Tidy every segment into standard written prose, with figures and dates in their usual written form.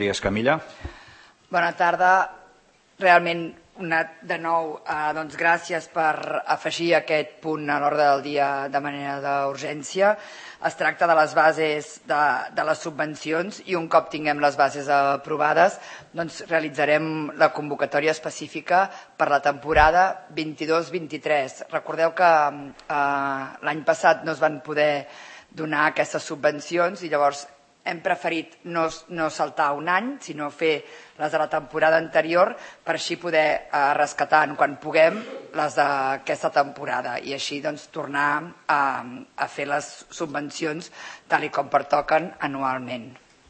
Maria Escamilla. Bona tarda. Realment, de nou, gràcies per afegir aquest punt a l'ordre del dia de manera d'urgència. Es tracta de les bases de les subvencions i un cop tinguem les bases aprovades realitzarem la convocatòria específica per la temporada 22-23. Recordeu que l'any passat no es van poder donar aquestes subvencions i llavors hem preferit no saltar un any, sinó fer les de la temporada anterior per així poder rescatar quan puguem les d'aquesta temporada i així tornar a fer les subvencions tal com pertoquen anualment.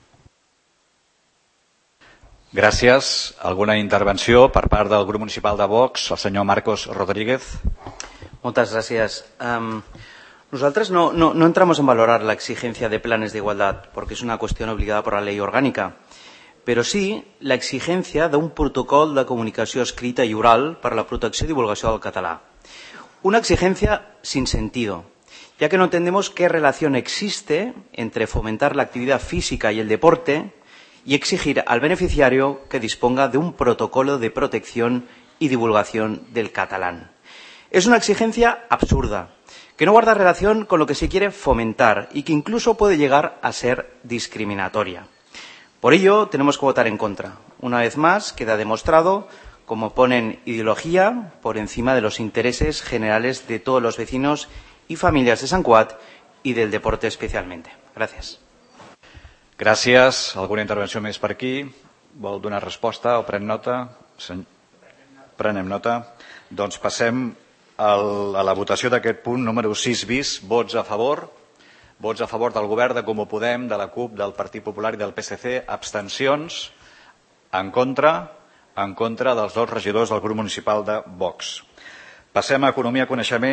Gràcies. Alguna intervenció per part del grup municipal de Vox, el senyor Marcos Rodríguez? Moltes gràcies. Nosotros no entramos en valorar la exigencia de planes de igualdad porque es una cuestión obligada por la ley orgánica, pero sí la exigencia d'un protocol de comunicació escrita i oral per a la protecció i divulgació del català. Una exigencia sin sentido, ya que no entendemos qué relación existe entre fomentar la actividad física y el deporte y exigir al beneficiario que disponga de un protocolo de protección y divulgación del catalán. Es una exigencia absurda, que no guarda relación con lo que se quiere fomentar y que incluso puede llegar a ser discriminatoria. Por ello, tenemos que votar en contra. Una vez más, queda demostrado cómo ponen ideología por encima de los intereses generales de todos los vecinos y familias de Sant Cugat y del deporte especialmente. Gràcies. Gràcies. Alguna intervenció més per aquí? Vol donar resposta o pren nota? Prenem nota. Doncs passem a la votació d'aquest punt número 6 bis. Vots a favor. Vots a favor del govern, de Comú Podem, de la CUP, del Partit Popular i del PSC. Abstencions. En contra dels dos regidors del grup municipal de Vox. Passem a Economia, Coneixement